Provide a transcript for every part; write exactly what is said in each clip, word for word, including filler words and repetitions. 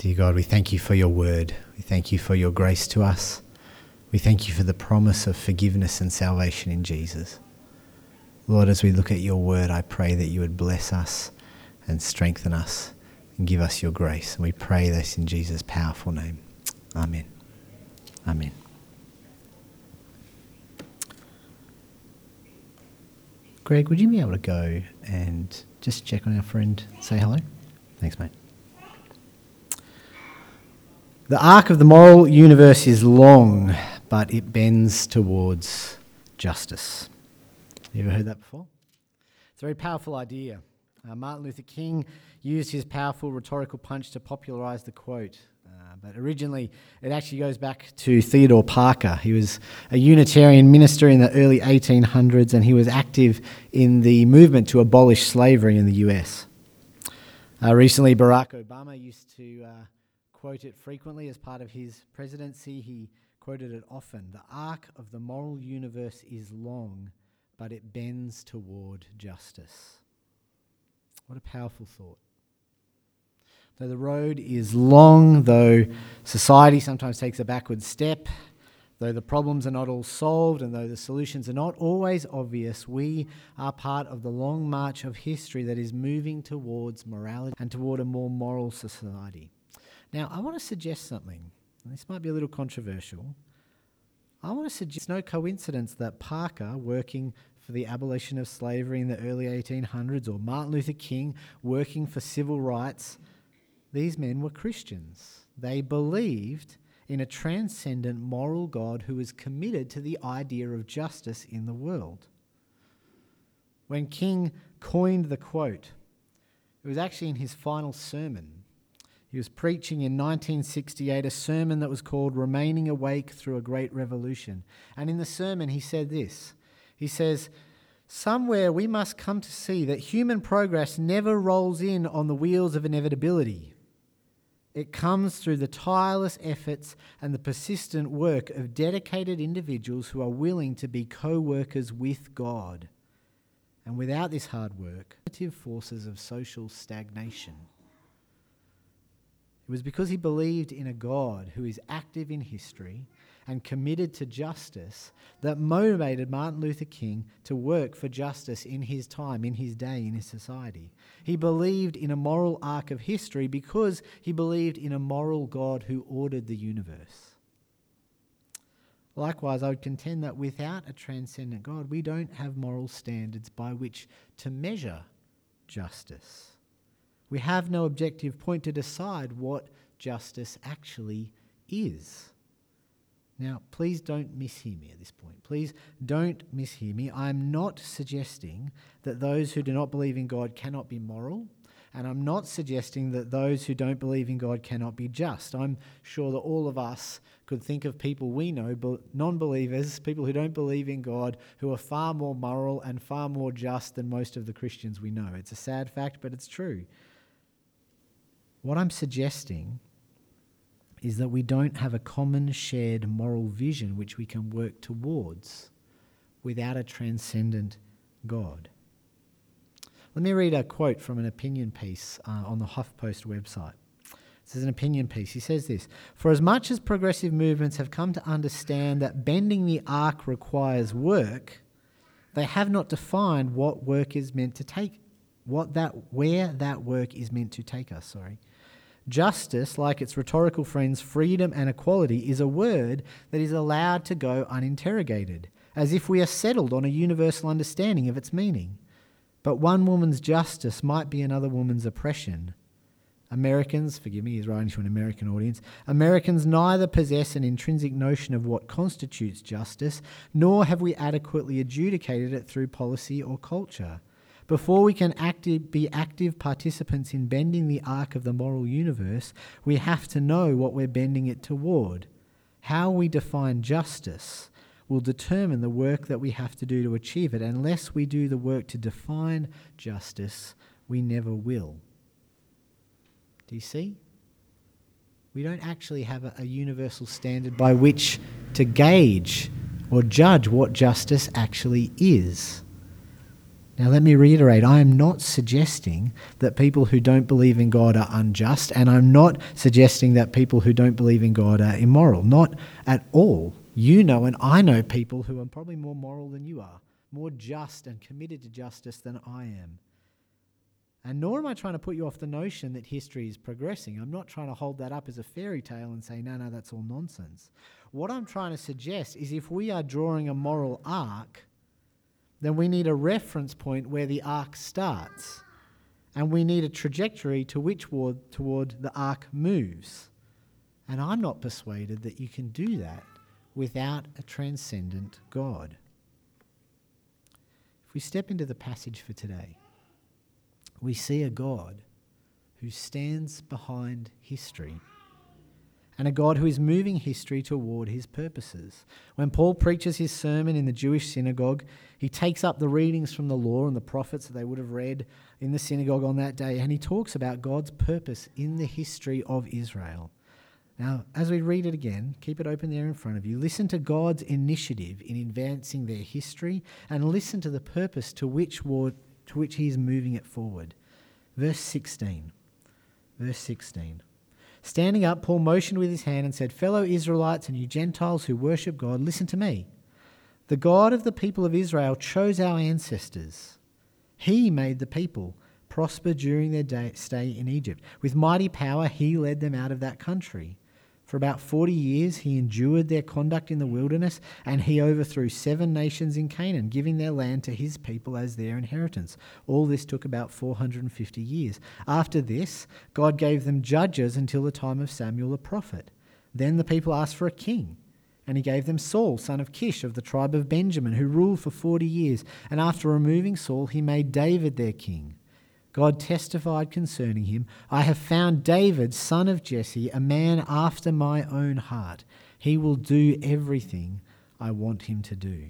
Dear God, we thank you for your word. We thank you for your grace to us. We thank you for the promise of forgiveness and salvation in Jesus. Lord, as we look at your word, I pray that you would bless us and strengthen us and give us your grace. And we pray this in Jesus' powerful name. Amen. Amen. Greg, would you be able to go and just check on our friend, say hello? Thanks, mate. The arc of the moral universe is long, but it bends towards justice. You ever heard that before? It's a very powerful idea. Uh, Martin Luther King used his powerful rhetorical punch to popularise the quote. Uh, but originally, it actually goes back to Theodore Parker. He was a Unitarian minister in the early eighteen hundreds, and he was active in the movement to abolish slavery in the U S. Uh, recently, Barack Obama used to uh, quote it frequently as part of his presidency. He quoted it often. The arc of the moral universe is long, but it bends toward justice. What a powerful thought. Though the road is long, though society sometimes takes a backward step, though the problems are not all solved, and though the solutions are not always obvious, we are part of the long march of history that is moving towards morality and toward a more moral society. Now, I want to suggest something. This might be a little controversial. I want to suggest it's no coincidence that Parker, working for the abolition of slavery in the early eighteen hundreds, or Martin Luther King, working for civil rights, these men were Christians. They believed in a transcendent moral God who was committed to the idea of justice in the world. When King coined the quote, it was actually in his final sermon. He was preaching in nineteen sixty-eight a sermon that was called Remaining Awake Through a Great Revolution. And in the sermon he said this. He says, "Somewhere we must come to see that human progress never rolls in on the wheels of inevitability. It comes through the tireless efforts and the persistent work of dedicated individuals who are willing to be co-workers with God. And without this hard work, forces of social stagnation." It was because he believed in a God who is active in history and committed to justice that motivated Martin Luther King to work for justice in his time, in his day, in his society. He believed in a moral arc of history because he believed in a moral God who ordered the universe. Likewise, I would contend that without a transcendent God, we don't have moral standards by which to measure justice. We have no objective point to decide what justice actually is. Now, please don't mishear me at this point. Please don't mishear me. I'm not suggesting that those who do not believe in God cannot be moral, and I'm not suggesting that those who don't believe in God cannot be just. I'm sure that all of us could think of people we know, non-believers, people who don't believe in God, who are far more moral and far more just than most of the Christians we know. It's a sad fact, but it's true. What I'm suggesting is that we don't have a common shared moral vision which we can work towards without a transcendent God. Let me read a quote from an opinion piece uh, on the HuffPost website. This is an opinion piece. He says this: "For as much as progressive movements have come to understand that bending the arc requires work, they have not defined what work is meant to take, what that where that work is meant to take us. Sorry. Justice, like its rhetorical friends freedom and equality, is a word that is allowed to go uninterrogated, as if we are settled on a universal understanding of its meaning. But one woman's justice might be another woman's oppression. Americans, forgive me, he's writing to an American audience, Americans neither possess an intrinsic notion of what constitutes justice, nor have we adequately adjudicated it through policy or culture. Before we can active, be active participants in bending the arc of the moral universe, we have to know what we're bending it toward. How we define justice will determine the work that we have to do to achieve it. Unless we do the work to define justice, we never will." Do you see? We don't actually have a, a universal standard by which to gauge or judge what justice actually is. Now, let me reiterate, I am not suggesting that people who don't believe in God are unjust, and I'm not suggesting that people who don't believe in God are immoral. Not at all. You know, and I know people who are probably more moral than you are, more just and committed to justice than I am. And nor am I trying to put you off the notion that history is progressing. I'm not trying to hold that up as a fairy tale and say, no, no, that's all nonsense. What I'm trying to suggest is if we are drawing a moral arc, then we need a reference point where the arc starts. And we need a trajectory to which toward, toward the arc moves. And I'm not persuaded that you can do that without a transcendent God. If we step into the passage for today, we see a God who stands behind history and a God who is moving history toward his purposes. When Paul preaches his sermon in the Jewish synagogue, he takes up the readings from the law and the prophets that they would have read in the synagogue on that day, and he talks about God's purpose in the history of Israel. Now, as we read it again, keep it open there in front of you. Listen to God's initiative in advancing their history and listen to the purpose to which, to which he is moving it forward. Verse sixteen. Verse sixteen. Standing up, Paul motioned with his hand and said, "Fellow Israelites and you Gentiles who worship God, listen to me. The God of the people of Israel chose our ancestors. He made the people prosper during their day, stay in Egypt. With mighty power, he led them out of that country. For about forty years, he endured their conduct in the wilderness, and he overthrew seven nations in Canaan, giving their land to his people as their inheritance. All this took about four hundred fifty years. After this, God gave them judges until the time of Samuel the prophet. Then the people asked for a king, and he gave them Saul, son of Kish, of the tribe of Benjamin, who ruled for forty years. And after removing Saul, he made David their king. God testified concerning him, 'I have found David, son of Jesse, a man after my own heart. He will do everything I want him to do.'"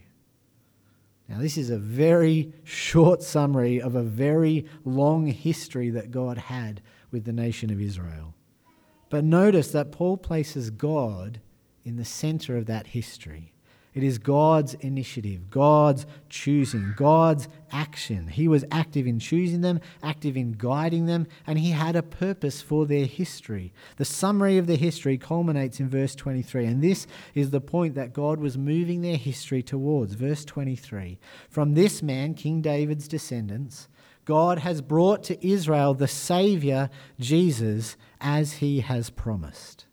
Now, this is a very short summary of a very long history that God had with the nation of Israel. But notice that Paul places God in the center of that history. It is God's initiative, God's choosing, God's action. He was active in choosing them, active in guiding them, and he had a purpose for their history. The summary of the history culminates in verse twenty-three, and this is the point that God was moving their history towards. Verse twenty-three, "From this man, King David's descendants, God has brought to Israel the Saviour, Jesus, as he has promised."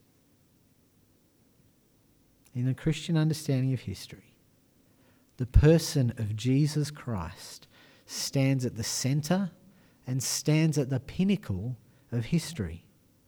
In the Christian understanding of history, the person of Jesus Christ stands at the center and stands at the pinnacle of history.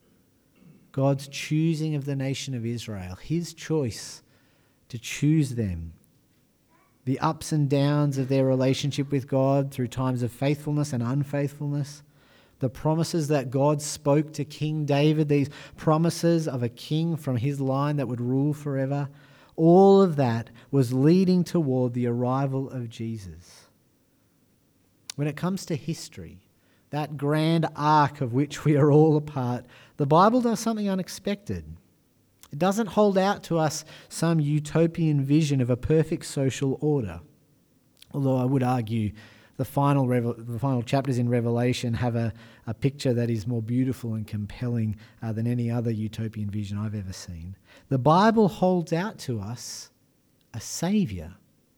God's choosing of the nation of Israel, his choice to choose them, the ups and downs of their relationship with God through times of faithfulness and unfaithfulness, the promises that God spoke to King David, these promises of a king from his line that would rule forever, all of that was leading toward the arrival of Jesus. When it comes to history, that grand arc of which we are all a part, the Bible does something unexpected. It doesn't hold out to us some utopian vision of a perfect social order, although I would argue The final, Revel- the final chapters in Revelation have a, a picture that is more beautiful and compelling uh, than any other utopian vision I've ever seen. The Bible holds out to us a Saviour,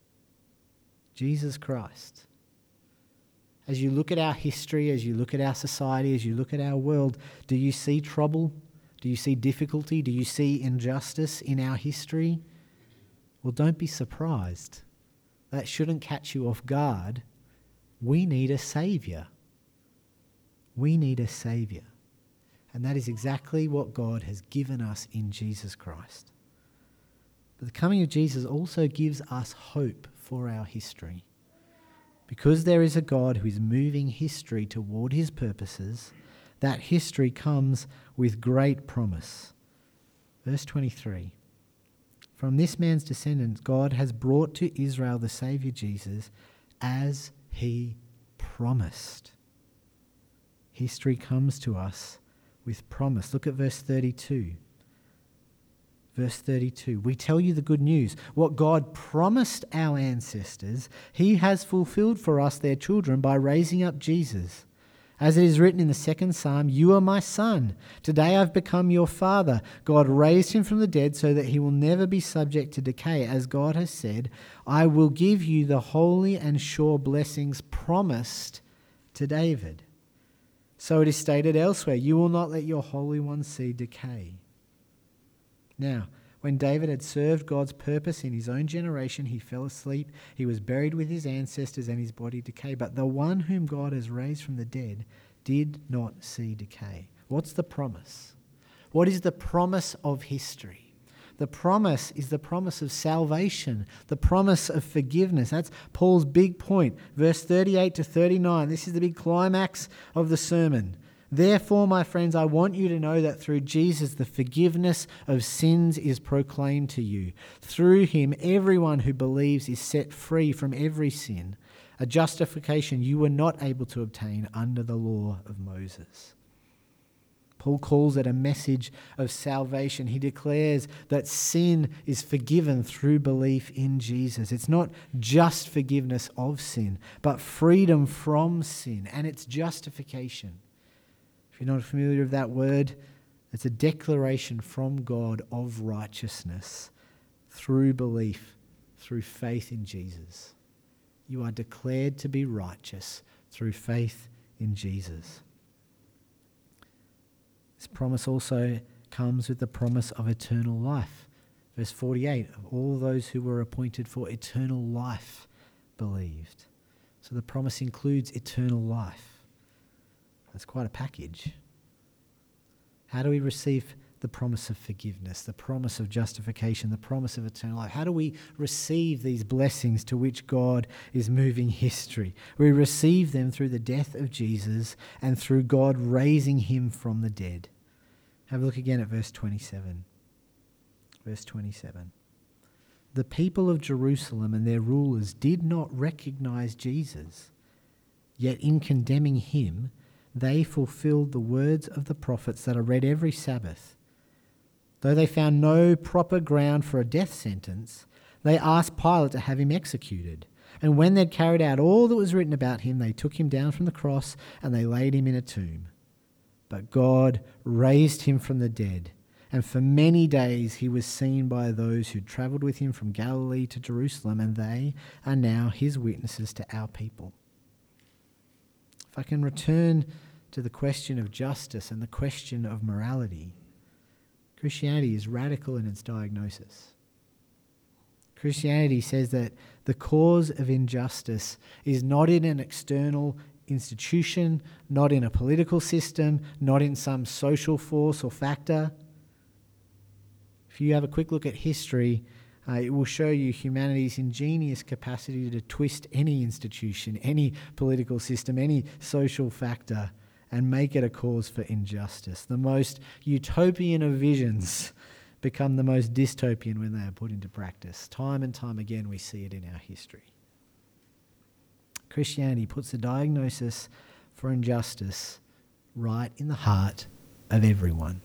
Jesus Christ. As you look at our history, as you look at our society, as you look at our world, do you see trouble? Do you see difficulty? Do you see injustice in our history? Well, don't be surprised. That shouldn't catch you off guard. We need a Saviour. We need a Saviour. And that is exactly what God has given us in Jesus Christ. But the coming of Jesus also gives us hope for our history. Because there is a God who is moving history toward his purposes, that history comes with great promise. Verse twenty-three. "From this man's descendants, God has brought to Israel the Saviour Jesus, as he promised." History comes to us with promise. Look at verse thirty-two. Verse thirty-two, we tell you the good news. What God promised our ancestors, he has fulfilled for us, their children, by raising up Jesus. As it is written in the second Psalm, you are my son. Today I've become your father. God raised him from the dead so that he will never be subject to decay. As God has said, I will give you the holy and sure blessings promised to David. So it is stated elsewhere, you will not let your Holy One see decay. Now, when David had served God's purpose in his own generation, he fell asleep. He was buried with his ancestors and his body decayed. But the one whom God has raised from the dead did not see decay. What's the promise? What is the promise of history? The promise is the promise of salvation, the promise of forgiveness. That's Paul's big point. Verse thirty-eight to thirty-nine. This is the big climax of the sermon. Therefore, my friends, I want you to know that through Jesus, the forgiveness of sins is proclaimed to you. Through him, everyone who believes is set free from every sin, a justification you were not able to obtain under the law of Moses. Paul calls it a message of salvation. He declares that sin is forgiven through belief in Jesus. It's not just forgiveness of sin, but freedom from sin and its justification. If you're not familiar with that word, it's a declaration from God of righteousness through belief, through faith in Jesus. You are declared to be righteous through faith in Jesus. This promise also comes with the promise of eternal life. Verse forty-eight, of all those who were appointed for eternal life believed. So the promise includes eternal life. That's quite a package. How do we receive the promise of forgiveness, the promise of justification, the promise of eternal life? How do we receive these blessings to which God is moving history? We receive them through the death of Jesus and through God raising him from the dead. Have a look again at verse twenty-seven. Verse twenty-seven. The people of Jerusalem and their rulers did not recognize Jesus, yet in condemning him, they fulfilled the words of the prophets that are read every Sabbath. Though they found no proper ground for a death sentence, they asked Pilate to have him executed. And when they'd carried out all that was written about him, they took him down from the cross and they laid him in a tomb. But God raised him from the dead, and for many days he was seen by those who travelled with him from Galilee to Jerusalem, and they are now his witnesses to our people. If I can return to the question of justice and the question of morality, Christianity is radical in its diagnosis. Christianity says that the cause of injustice is not in an external institution, not in a political system, not in some social force or factor. If you have a quick look at history, Uh, it will show you humanity's ingenious capacity to twist any institution, any political system, any social factor, and make it a cause for injustice. The most utopian of visions become the most dystopian when they are put into practice. Time and time again we see it in our history. Christianity puts the diagnosis for injustice right in the heart of everyone.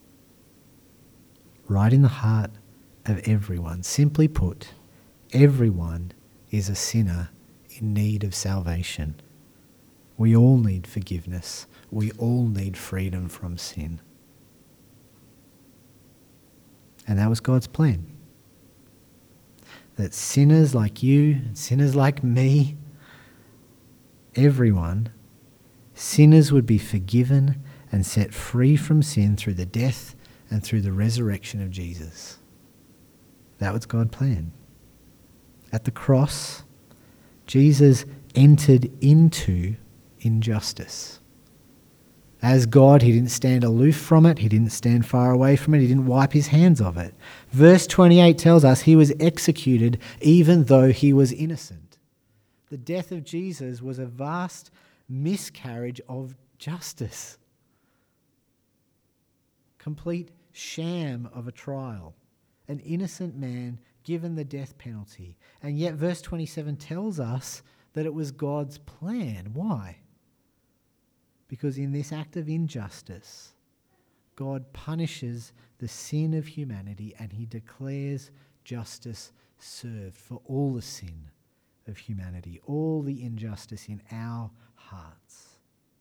Right in the heart of everyone. Simply put, everyone is a sinner in need of salvation. We all need forgiveness. We all need freedom from sin. And that was God's plan. That sinners like you, sinners like me, everyone, sinners would be forgiven and set free from sin through the death and through the resurrection of Jesus. That was God's plan. At the cross, Jesus entered into injustice. As God, he didn't stand aloof from it. He didn't stand far away from it. He didn't wipe his hands of it. Verse twenty-eight tells us he was executed even though he was innocent. The death of Jesus was a vast miscarriage of justice. Complete sham of a trial. An innocent man given the death penalty. And yet verse twenty-seven tells us that it was God's plan. Why? Because in this act of injustice, God punishes the sin of humanity and he declares justice served for all the sin of humanity, all the injustice in our hearts.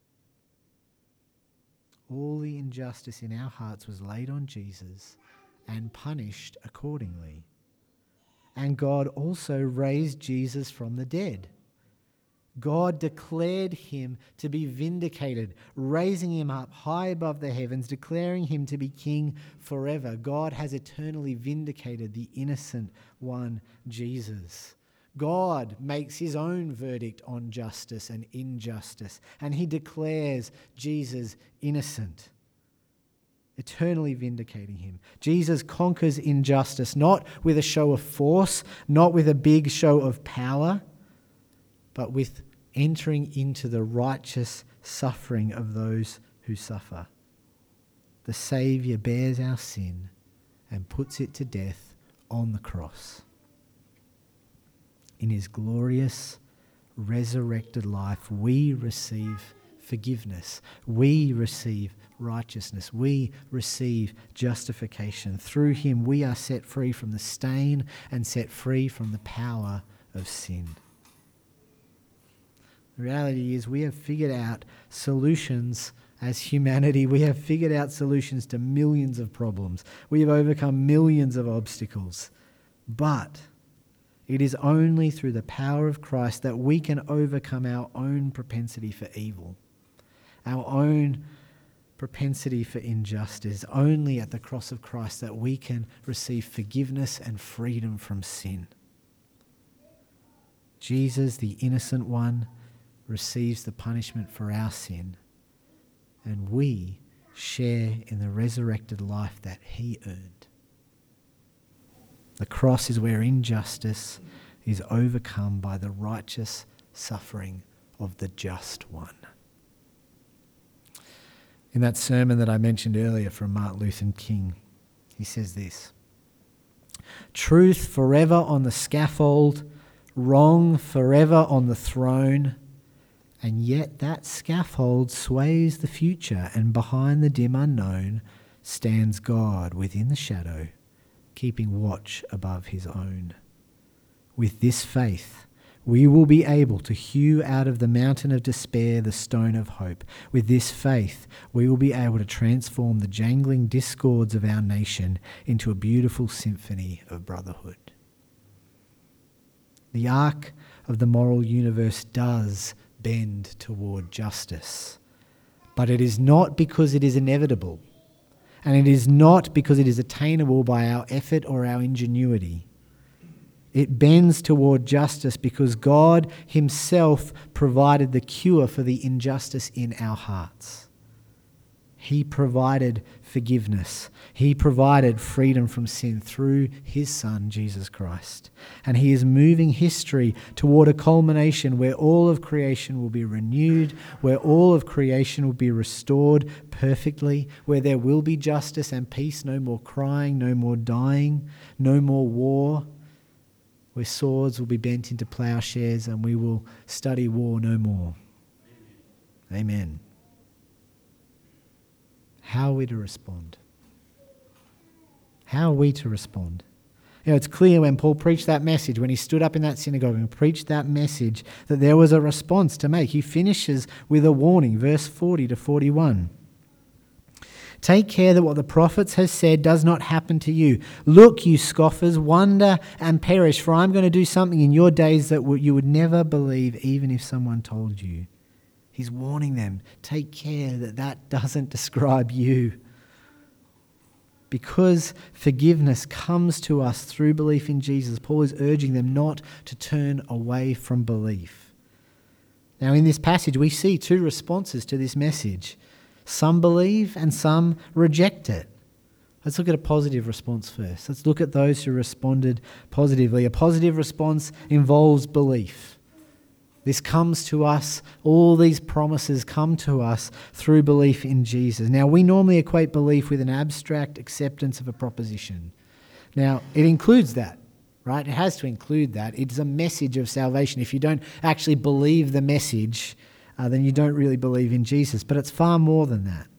All the injustice in our hearts was laid on Jesus and punished accordingly. And God also raised Jesus from the dead. God declared him to be vindicated, raising him up high above the heavens, declaring him to be king forever. God has eternally vindicated the innocent one, Jesus. God makes his own verdict on justice and injustice, and he declares Jesus innocent, eternally vindicating him. Jesus conquers injustice, not with a show of force, not with a big show of power, but with entering into the righteous suffering of those who suffer. The Saviour bears our sin and puts it to death on the cross. In his glorious resurrected life, we receive forgiveness. We receive righteousness. We receive justification. Through him, we are set free from the stain and set free from the power of sin. The reality is we have figured out solutions as humanity. We have figured out solutions to millions of problems. We have overcome millions of obstacles. But it is only through the power of Christ that we can overcome our own propensity for evil, our own propensity for injustice. Only at the cross of Christ that we can receive forgiveness and freedom from sin. Jesus, the innocent one, receives the punishment for our sin, and we share in the resurrected life that he earned. The cross is where injustice is overcome by the righteous suffering of the just one. In that sermon that I mentioned earlier from Martin Luther King, he says this: "Truth forever on the scaffold, wrong forever on the throne, and yet that scaffold sways the future, and behind the dim unknown stands God within the shadow, keeping watch above his own. With this faith, we will be able to hew out of the mountain of despair the stone of hope. With this faith, we will be able to transform the jangling discords of our nation into a beautiful symphony of brotherhood." The arc of the moral universe does bend toward justice, but it is not because it is inevitable, and it is not because it is attainable by our effort or our ingenuity. It bends toward justice because God himself provided the cure for the injustice in our hearts. He provided forgiveness. He provided freedom from sin through his Son, Jesus Christ. And he is moving history toward a culmination where all of creation will be renewed, where all of creation will be restored perfectly, where there will be justice and peace, no more crying, no more dying, no more war, where swords will be bent into plowshares and we will study war no more. Amen. How are we to respond? How are we to respond? You know, it's clear when Paul preached that message, when he stood up in that synagogue and preached that message, that there was a response to make. He finishes with a warning, verse forty to forty-one. "Take care that what the prophets have said does not happen to you. Look, you scoffers, wonder and perish, for I'm going to do something in your days that you would never believe, even if someone told you." He's warning them, take care that that doesn't describe you. Because forgiveness comes to us through belief in Jesus, Paul is urging them not to turn away from belief. Now, in this passage, we see two responses to this message. Some believe and some reject it. Let's look at a positive response first. Let's look at those who responded positively. A positive response involves belief. This comes to us, all these promises come to us through belief in Jesus. Now, we normally equate belief with an abstract acceptance of a proposition. Now, it includes that, right? It has to include that. It's a message of salvation. If you don't actually believe the message, uh, then you don't really believe in Jesus. But it's far more than that.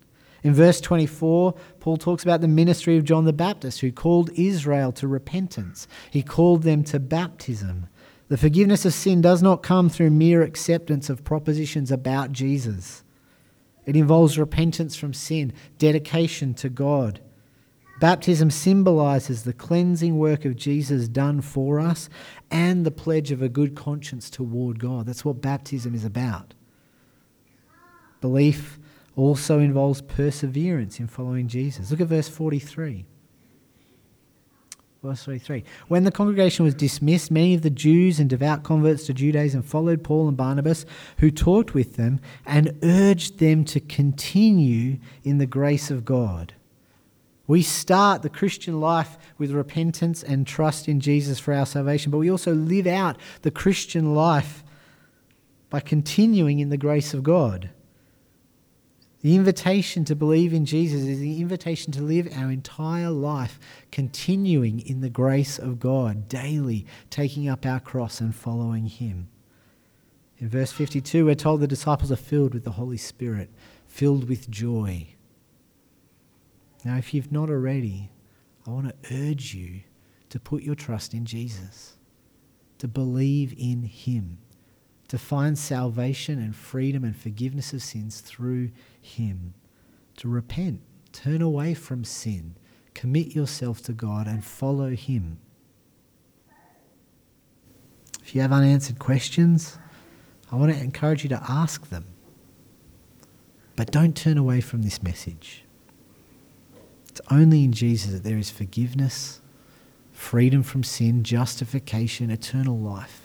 In verse twenty-four, Paul talks about the ministry of John the Baptist, who called Israel to repentance. He called them to baptism. The forgiveness of sin does not come through mere acceptance of propositions about Jesus. It involves repentance from sin, dedication to God. Baptism symbolizes the cleansing work of Jesus done for us and the pledge of a good conscience toward God. That's what baptism is about. Belief also involves perseverance in following Jesus. Look at verse forty-three. Verse forty-three. When the congregation was dismissed, many of the Jews and devout converts to Judaism followed Paul and Barnabas, who talked with them and urged them to continue in the grace of God. We start the Christian life with repentance and trust in Jesus for our salvation, but we also live out the Christian life by continuing in the grace of God. The invitation to believe in Jesus is the invitation to live our entire life continuing in the grace of God, daily taking up our cross and following Him. In verse fifty-two, we're told the disciples are filled with the Holy Spirit, filled with joy. Now, if you've not already, I want to urge you to put your trust in Jesus, to believe in Him, to find salvation and freedom and forgiveness of sins through Him, to repent, turn away from sin, commit yourself to God and follow Him. If you have unanswered questions, I want to encourage you to ask them. But don't turn away from this message. It's only in Jesus that there is forgiveness, freedom from sin, justification, eternal life.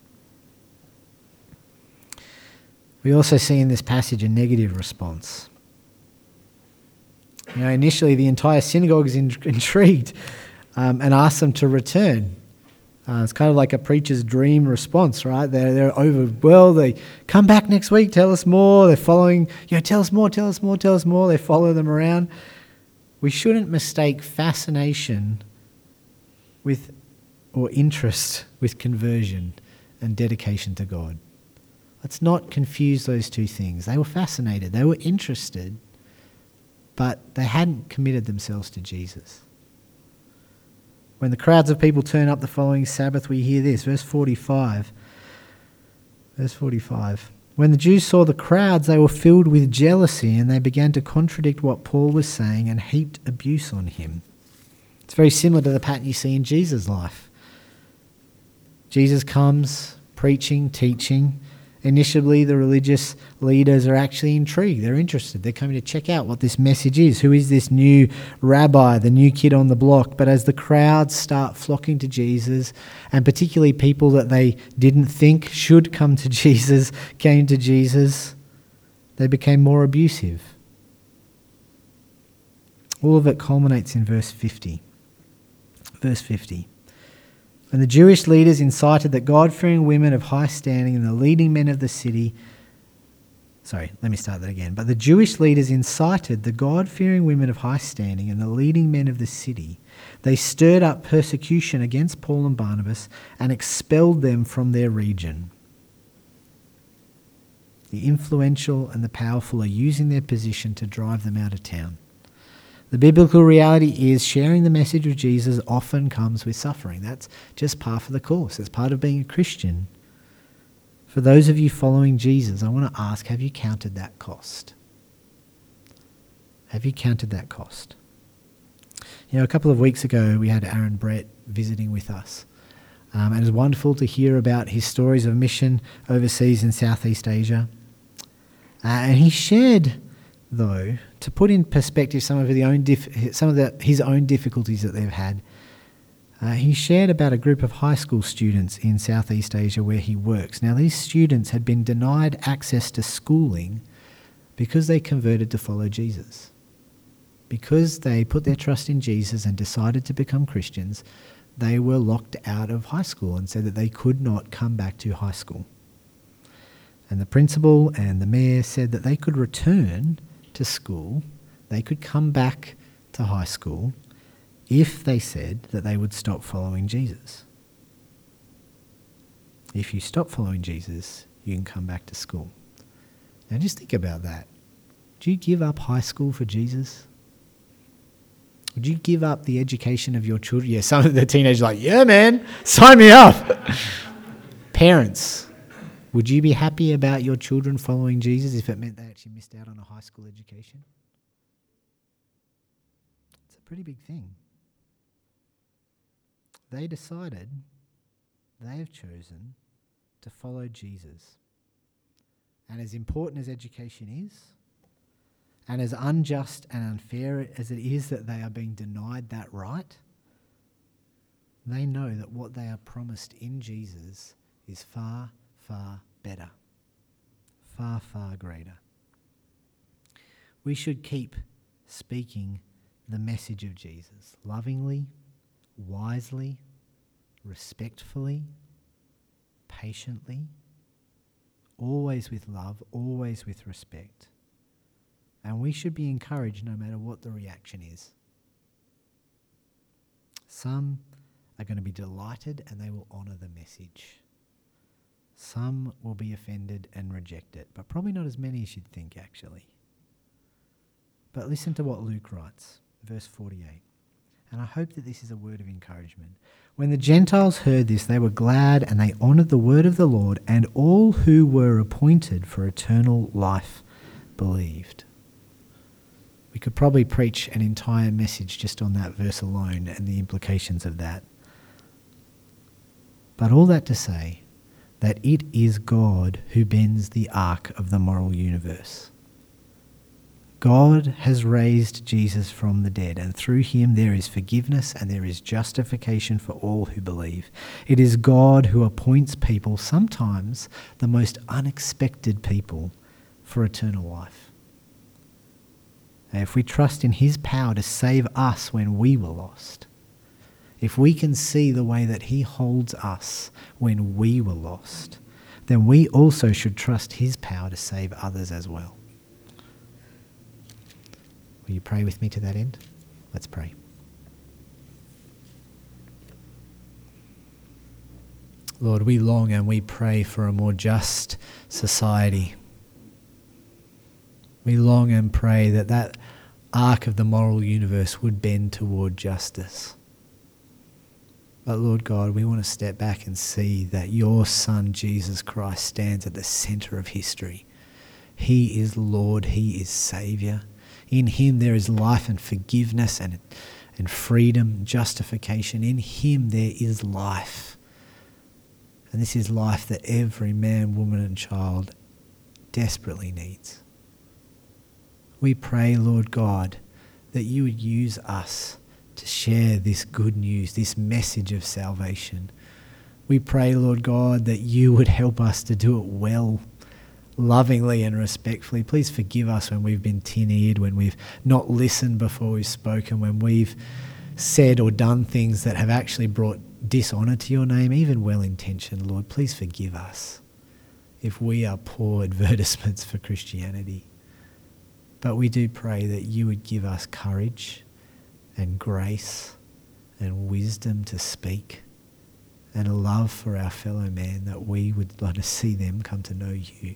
We also see in this passage a negative response. You know, initially the entire synagogue is in, intrigued um, and asks them to return. Uh, it's kind of like a preacher's dream response, right? They're, they're overwhelmed. They come back next week, tell us more. They're following, you know, tell us more, tell us more, tell us more. They follow them around. We shouldn't mistake fascination with, or interest with conversion and dedication to God. Let's not confuse those two things. They were fascinated, they were interested, but they hadn't committed themselves to Jesus. When the crowds of people turn up the following Sabbath, we hear this, verse forty-five. Verse forty-five. When the Jews saw the crowds, they were filled with jealousy, and they began to contradict what Paul was saying and heaped abuse on him. It's very similar to the pattern you see in Jesus' life. Jesus comes preaching, teaching. Initially, the religious leaders are actually intrigued. They're interested. They're coming to check out what this message is. Who is this new rabbi, the new kid on the block? But as the crowds start flocking to Jesus, and particularly people that they didn't think should come to Jesus, came to Jesus, they became more abusive. All of it culminates in verse fifty. Verse fifty. When the Jewish leaders incited that God-fearing women of high standing and the leading men of the city... Sorry, let me start that again. But the Jewish leaders incited the God-fearing women of high standing and the leading men of the city. They stirred up persecution against Paul and Barnabas and expelled them from their region. The influential and the powerful are using their position to drive them out of town. The biblical reality is sharing the message of Jesus often comes with suffering. That's just part of the course. It's part of being a Christian. For those of you following Jesus, I want to ask, have you counted that cost? Have you counted that cost? You know, a couple of weeks ago, we had Aaron Brett visiting with us. Um, and it was wonderful to hear about his stories of mission overseas in Southeast Asia. Uh, and he shared, though, to put in perspective some of the own dif- some of the, his own difficulties that they've had. Uh, he shared about a group of high school students in Southeast Asia where he works. Now, these students had been denied access to schooling because they converted to follow Jesus. Because they put their trust in Jesus and decided to become Christians, they were locked out of high school and said that they could not come back to high school. And the principal and the mayor said that they could return to school, they could come back to high school if they said that they would stop following Jesus. If you stop following Jesus, you can come back to school. Now just think about that. Would you give up high school for Jesus? Would you give up the education of your children? Yeah, some of the teenagers are like, yeah, man, sign me up. Parents, would you be happy about your children following Jesus if it meant they actually missed out on a high school education? It's a pretty big thing. They decided, they have chosen to follow Jesus. And as important as education is, and as unjust and unfair as it is that they are being denied that right, they know that what they are promised in Jesus is far, far better, far, far greater. We should keep speaking the message of Jesus lovingly, wisely, respectfully, patiently, always with love, always with respect. And we should be encouraged no matter what the reaction is. Some are going to be delighted and they will honour the message. Some will be offended and reject it, but probably not as many as you'd think, actually. But listen to what Luke writes, verse forty-eight. And I hope that this is a word of encouragement. When the Gentiles heard this, they were glad and they honoured the word of the Lord, and all who were appointed for eternal life believed. We could probably preach an entire message just on that verse alone and the implications of that. But all that to say that it is God who bends the arc of the moral universe. God has raised Jesus from the dead, and through him there is forgiveness and there is justification for all who believe. It is God who appoints people, sometimes the most unexpected people, for eternal life. And if we trust in his power to save us when we were lost, if we can see the way that he holds us when we were lost, then we also should trust his power to save others as well. Will you pray with me to that end? Let's pray. Lord, we long and we pray for a more just society. We long and pray that that arc of the moral universe would bend toward justice. But Lord God, we want to step back and see that your Son, Jesus Christ, stands at the centre of history. He is Lord, he is Saviour. In him there is life and forgiveness and, and freedom, justification. In him there is life. And this is life that every man, woman and child desperately needs. We pray, Lord God, that you would use us to share this good news, this message of salvation. We pray, Lord God, that you would help us to do it well, lovingly and respectfully. Please forgive us when we've been tin-eared, when we've not listened before we've spoken, when we've said or done things that have actually brought dishonour to your name, even well-intentioned. Lord, please forgive us if we are poor advertisements for Christianity. But we do pray that you would give us courage and grace and wisdom to speak and a love for our fellow man, that we would like to see them come to know you.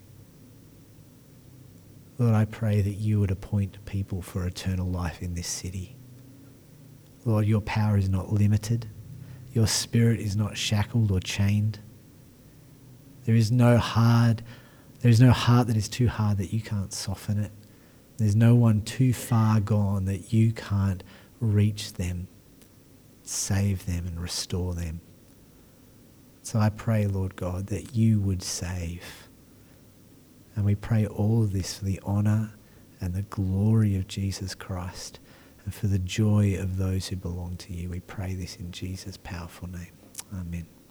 Lord, I pray that you would appoint people for eternal life in this city. Lord, your power is not limited. Your spirit is not shackled or chained. There is no hard, there is no heart that is too hard that you can't soften it. There's no one too far gone that you can't reach them, save them and restore them. So I pray, Lord God, that you would save. And we pray all of this for the honour and the glory of Jesus Christ and for the joy of those who belong to you. We pray this in Jesus' powerful name. Amen.